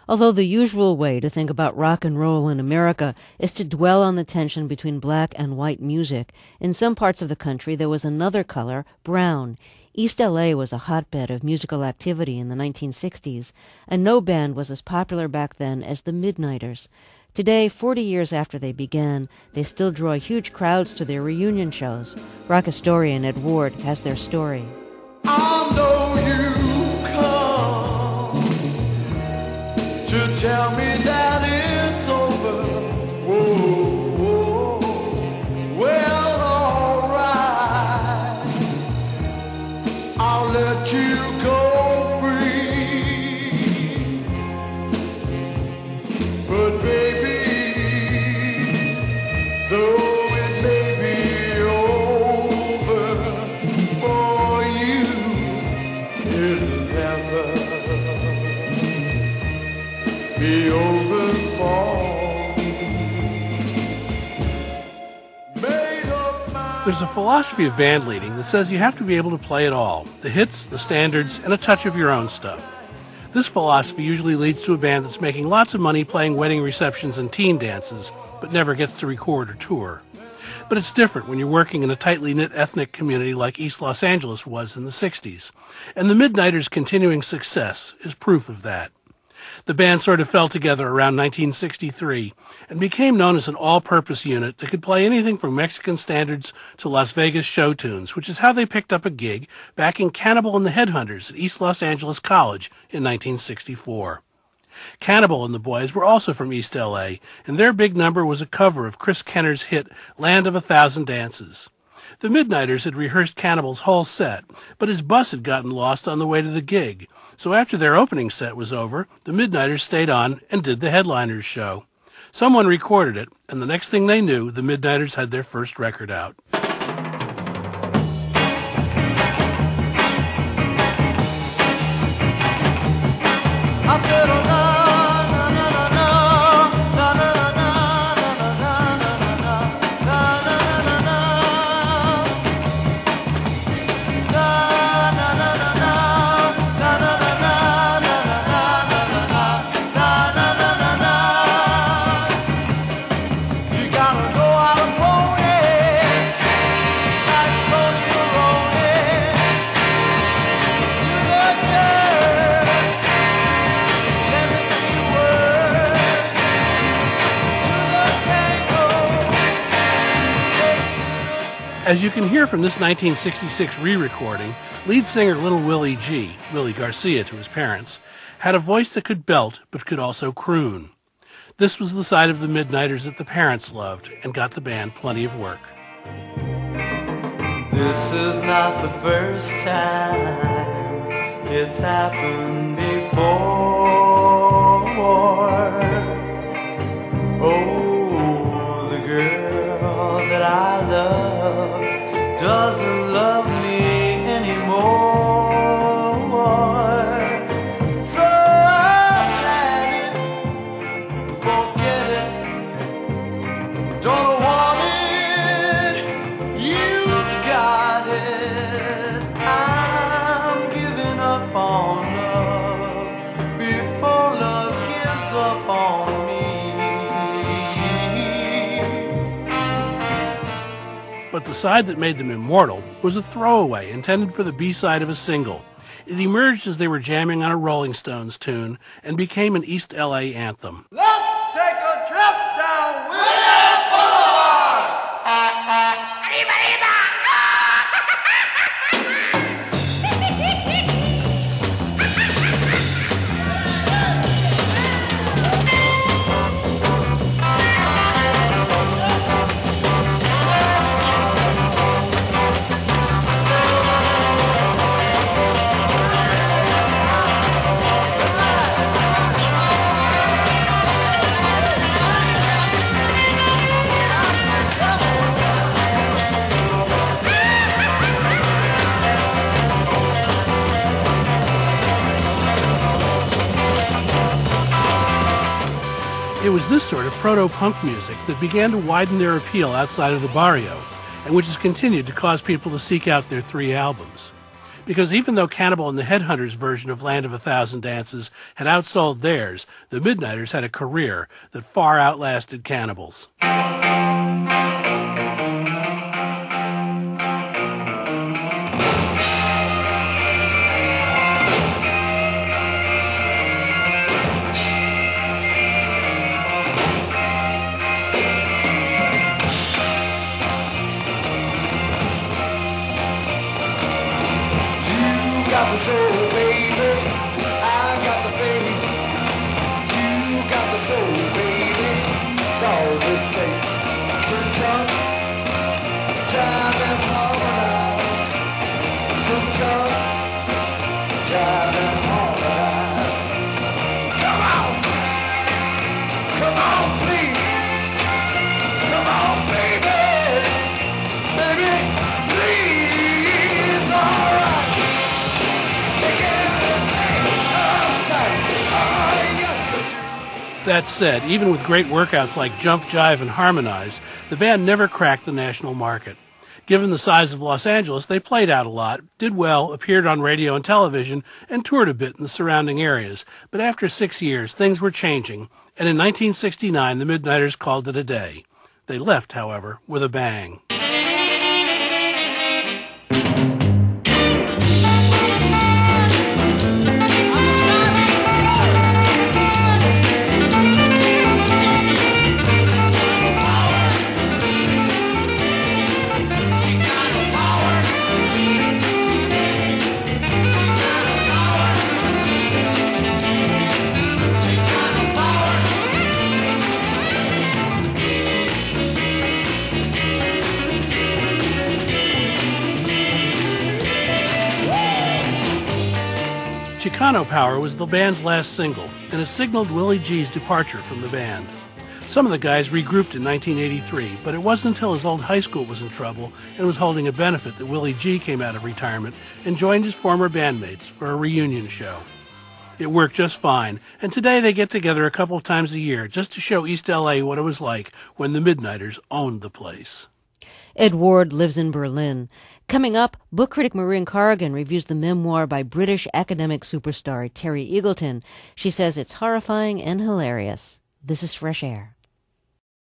Although the usual way to think about rock and roll in America is to dwell on the tension between black and white music, in some parts of the country there was another color, brown. East LA was a hotbed of musical activity in the 1960s, and no band was as popular back then as the Midnighters. Today, 40 years after they began, they still draw huge crowds to their reunion shows. Rock historian Ed Ward has their story. I know you come to tell me that it's over. Whoa, whoa. Well, all right, I'll let you go free. But baby, though it may be over for you, it'll never be over for me. Made up my There's a philosophy of band leading that says you have to be able to play it all, the hits, the standards, and a touch of your own stuff. This philosophy usually leads to a band that's making lots of money playing wedding receptions and teen dances, but never gets to record or tour. But it's different when you're working in a tightly knit ethnic community like East Los Angeles was in the 60s, and the Midnighters' continuing success is proof of that. The band sort of fell together around 1963 and became known as an all-purpose unit that could play anything from Mexican standards to Las Vegas show tunes, which is how they picked up a gig backing Cannibal and the Headhunters at East Los Angeles College in 1964. Cannibal and the Boys were also from East L.A., and their big number was a cover of Chris Kenner's hit Land of a Thousand Dances. The Midnighters had rehearsed Cannibal's whole set, but his bus had gotten lost on the way to the gig. So after their opening set was over, the Midnighters stayed on and did the headliners show. Someone recorded it, and the next thing they knew, the Midnighters had their first record out. I said, oh, no, no, no, no, no, no, no, no, no, no, you gotta go out and pony, like Tony Maroney. You look good. Let me see you work. You look tango. As you can hear from this 1966 re-recording, lead singer Little Willie G., Willie Garcia to his parents, had a voice that could belt but could also croon. This was the side of the Midnighters that the parents loved and got the band plenty of work. This is not the first time it's happened before. Oh, the girl that I love doesn't love me anymore. So I'm at it, won't get it, don't want it, you got it. I'm giving up on love before love gives up on me. But the side that made them immortal was a throwaway intended for the B-side of a single. It emerged as they were jamming on a Rolling Stones tune and became an East L.A. anthem. Let's take a trip down William Boulevard. It was this sort of proto-punk music that began to widen their appeal outside of the barrio, and which has continued to cause people to seek out their three albums. Because even though Cannibal and the Headhunters' version of Land of a Thousand Dances had outsold theirs, the Midnighters had a career that far outlasted Cannibal's. Got the soul, baby. I got the faith. You got the soul, baby. It's all it takes to jump, jive and harmonize. To jump, jive and harmonize. Come on, please. Come on, baby. Baby, please, all right. That said, even with great workouts like Jump, Jive, and Harmonize, the band never cracked the national market. Given the size of Los Angeles, they played out a lot, did well, appeared on radio and television, and toured a bit in the surrounding areas. But after 6 years, things were changing, and in 1969, the Midnighters called it a day. They left, however, with a bang. Chicano Power was the band's last single, and it signaled Willie G's departure from the band. Some of the guys regrouped in 1983, but it wasn't until his old high school was in trouble and was holding a benefit that Willie G came out of retirement and joined his former bandmates for a reunion show. It worked just fine, and today they get together a couple of times a year just to show East LA what it was like when the Midnighters owned the place. Ed Ward lives in Berlin. Coming up, book critic Maureen Corrigan reviews the memoir by British academic superstar Terry Eagleton. She says it's horrifying and hilarious. This is Fresh Air.